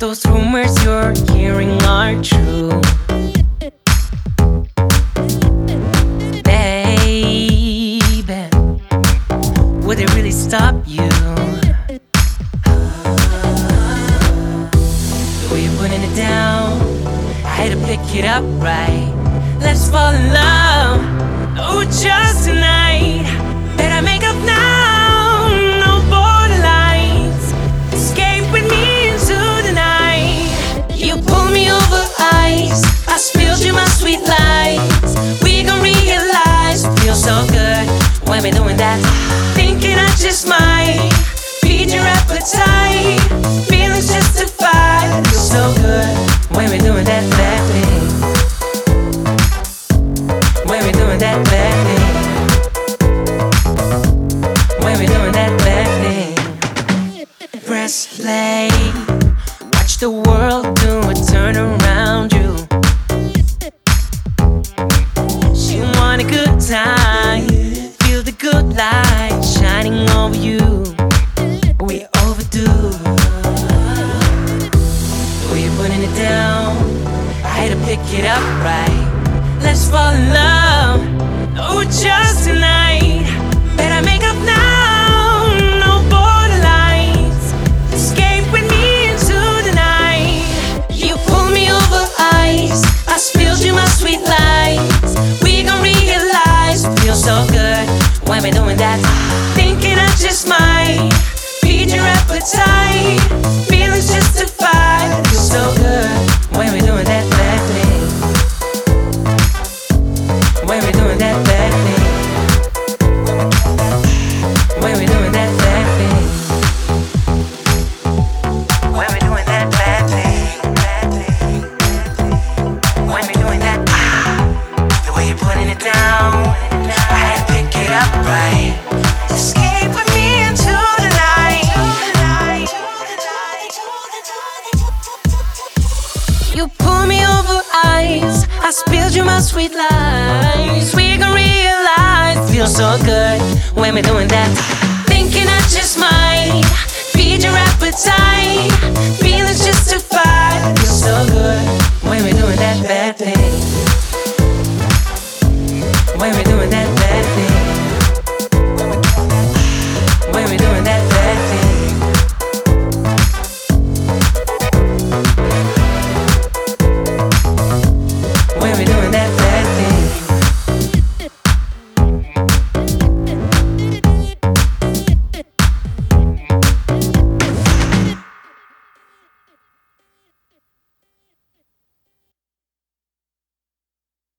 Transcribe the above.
those rumors you're hearing are true. Baby, would it really stop you? The way you're putting it down, I had to pick it up right. Let's fall in love, oh, just tonight. Better make up now, no borderlines. Escape with me into the night. You pull me over ice, I spilled you my sweet lies. We gon' realize, feel so good when we're doing that. Thinking I just might feed your appetite. Feelings justified, feel so good when we're doing that bad thing. When we're doing that bad thing. When we're doing that bad thing. Press play, watch the world do a turn around you. She want a good time, feel the good light shining over you. We overdue. We're putting it down, I had to pick it up right. Let's fall in love, oh, just tonight. Better make up now, no borderlines. Escape with me into the night. You pull me over ice, I spilled you my sweet lies. We gon' realize, feel so good when we're doing that. Thinking I just might feed your appetite. Feelings justified, feel so good when we're doing that bad thing. When we're doing that bad thing. When we're doing that bad thing. When we're doing that bad thing. When we're doing that, the way you're putting it down, I had to pick it up right. Escape with me into the night. You pull me over ice, I spilled you my sweet lies. We gon' realize, feel so good when we're doing that. Thinking I just might feed your appetite. Feelings justified, feel so good when we're doing that bad thing. When we're doing that